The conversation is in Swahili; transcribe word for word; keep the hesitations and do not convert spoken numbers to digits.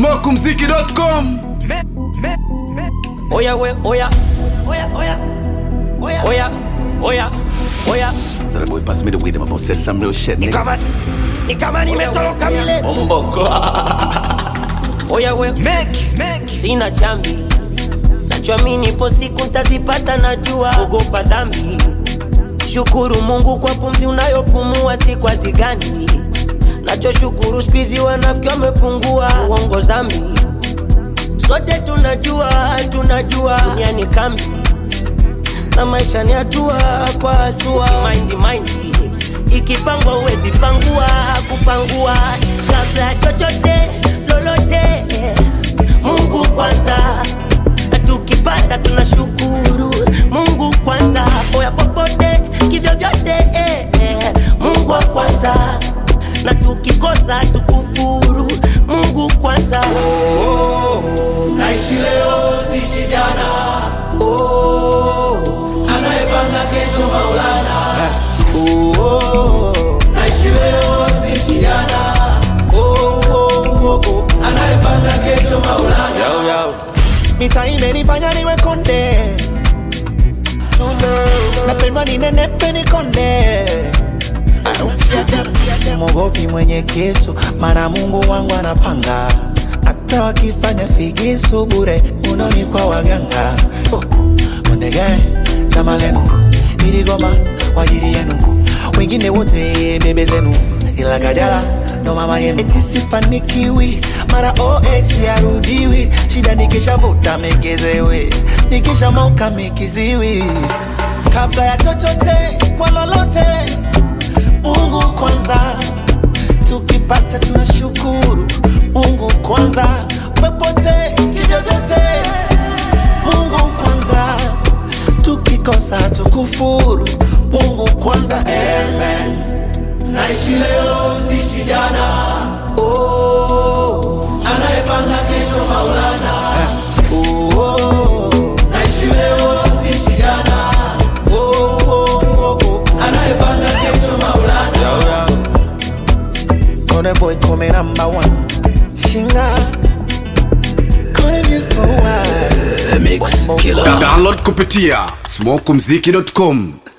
smoke mziki dot com. Oya we, oya, oya, oya, oya, oya, oya, oya. So the boys pass me the weed, I'm about to say some real shit, nigga. Ni kama, ni kama nimetoroka vile. Bombo clock. Oya we, Make, make. sina chambi. Nachoamini ipo siku nitazipata, najua ogopa dhambi. Shukuru Mungu kwa pumzi unayopumua, si kwa zigani. Nachoshukuru squeezy wanafiki wamepungua, uongo zambi. Sote tunajua, tunajua dunia ni kambi, na maisha ni hatua kwa hatua. Mind mind ikipangwa uwezi pangua, kupangua kabla chochote lolote. Mungu kwanza, tukipata tunashukuru. Mungu kwanza, oya popote kivyo vyote eh, eh. Mungu kwanza, na tukikosa tukufuru. Mungu kwanza. Oh, oh, oh. Naishi leo sishi jana. Oh, oh, oh. Anayepanga kesho Maulana. Oh, oh, oh. Naishi leo sishi jana. Oh, oh, oh, oh. Anayepanga kesho Maulana. Yo, yo. Mita imenifanya niwe konde. Napendwa ninenepe ni konde. Simogopi mwenye keso, mana Mungu wangu anapanga. Hata wakifanya figisu bure, unoni kwa waganga. Oh, konde gani, chama lenu, hili goma, wajiri yenu. Wengine wote bebe zenu, ila kajala, no mama yenu. Eti sifanikiwi, mara O X yarudiwi. Shida nikisha vuta megezewe, nikisha moka mekiziwi. Kabla ya chochote, kwa lolote, Mungu kwanza, tukipata tunashukuru. Mungu kwanza, popote kivyovyote. Mungu kwanza, tukikosa tukufuru. Mungu kwanza, amen. Naishi leo sishi jana. Oh, oh. Anayepanga kesho Maulana. Oh, oh. Naishi leo sishi jana. Oh, oh, oh, oh. Anayepanga kesho Maulana. Yo, yo. Kone boy come number one. Shinga. Kone music for a while. The mix killer. Download kupitia smoke mziki dot com.